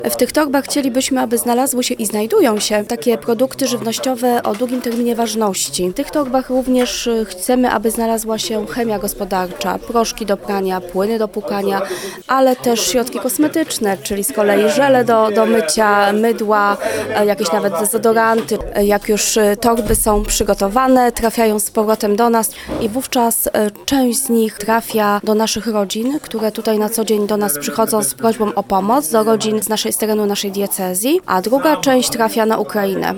W tych torbach chcielibyśmy, aby znalazły się i znajdują się takie produkty żywnościowe o długim terminie ważności. W tych torbach również chcemy, aby znalazła się chemia gospodarcza, proszki do prania, płyny do płukania, ale też środki kosmetyczne, czyli z kolei żele do mycia, mydła, jakieś nawet dezodoranty. Jak już torby są przygotowane, trafiają z powrotem do nas i wówczas część z nich trafia do naszych rodzin, które tutaj na co dzień do nas przychodzą z prośbą o pomoc, do rodzin z terenu naszej diecezji, a druga część trafia na Ukrainę.